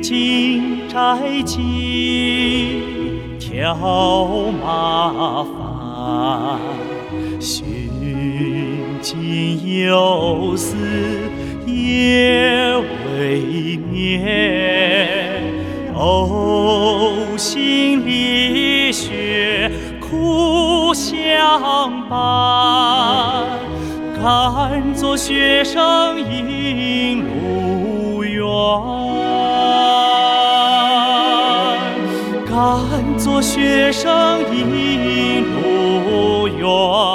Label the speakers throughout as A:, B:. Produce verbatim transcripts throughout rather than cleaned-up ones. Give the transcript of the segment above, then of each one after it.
A: 尽斋稷挑麻烦，寻今有死也未免。呕心沥血苦相伴，甘作学生引路远，甘作学生引路远。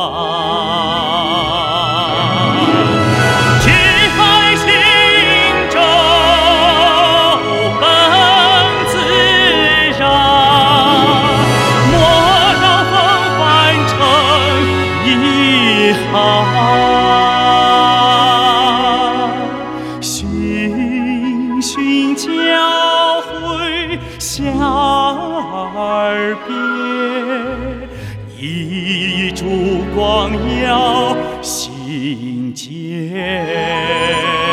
A: 循循教诲下耳边，一烛光耀心间。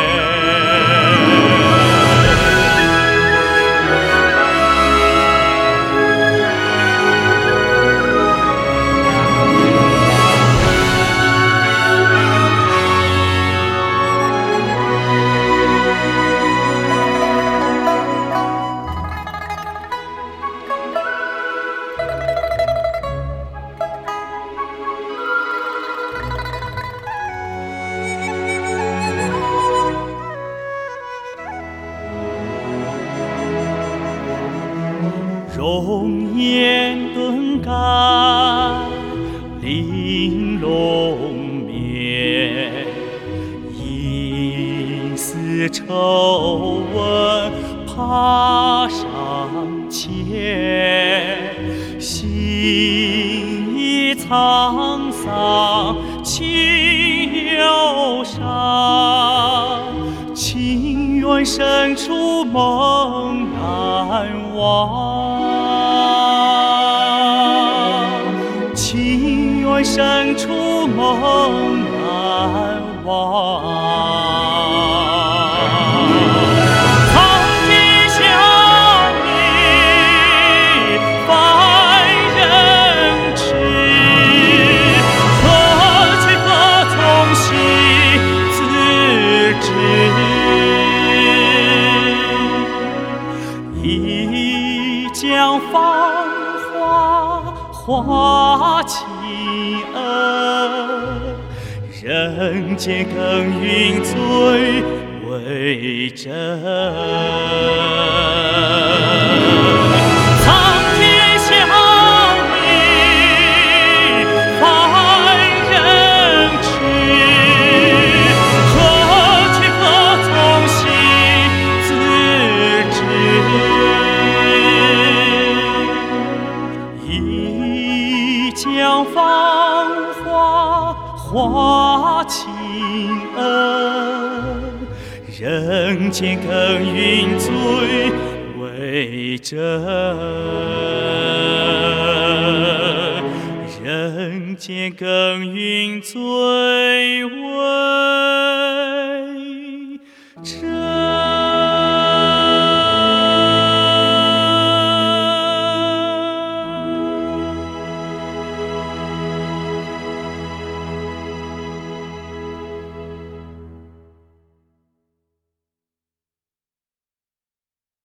A: 容颜顿干玲珑面，银丝皱纹爬上前，心已沧桑情忧伤，情愿生出梦难忘，情愿生出梦难忘。一将芳华化情恩，人间耕耘最为真。将芳华化情恩，人间耕耘最为真，人间耕耘最为真。